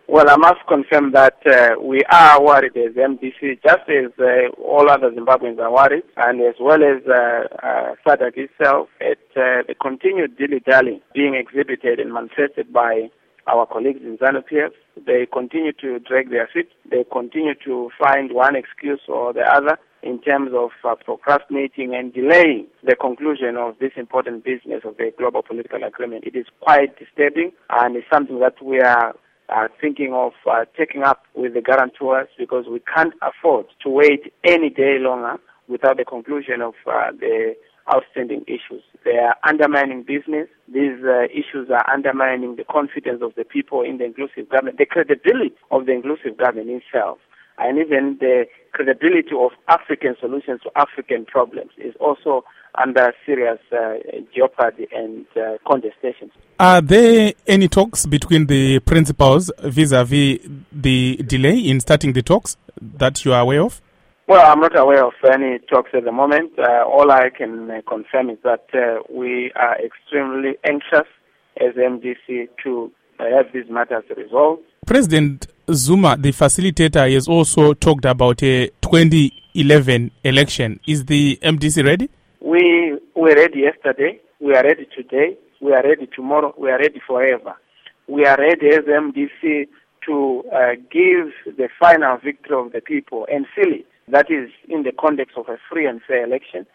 Well, I must confirm that we are worried as MDC, just as all other Zimbabweans are worried, and as well as SADC itself, at the continued dilly-dally being exhibited and manifested by our colleagues in ZANU-PF. They continue to drag their feet. They continue to find one excuse or the other in terms of procrastinating and delaying the conclusion of this important business of the global political agreement. It is quite disturbing, and it's something that we are thinking of taking up with the guarantors, because we can't afford to wait any day longer without the conclusion of the outstanding issues. They are undermining business. These issues are undermining the confidence of the people in the inclusive government, the credibility of the inclusive government itself, and even the credibility of African solutions to African problems is also under serious jeopardy and contestation. Are there any talks between the principals vis-a-vis the delay in starting the talks that you are aware of? Well, I'm not aware of any talks at the moment. All I can confirm is that we are extremely anxious as MDC to have these matters resolved. President Zuma, the facilitator, has also talked about a 2011 election. Is the MDC ready? We were ready yesterday. We are ready today. We are ready tomorrow. We are ready forever. We are ready as MDC to give the final victory of the people and seal it. That is in the context of a free and fair election.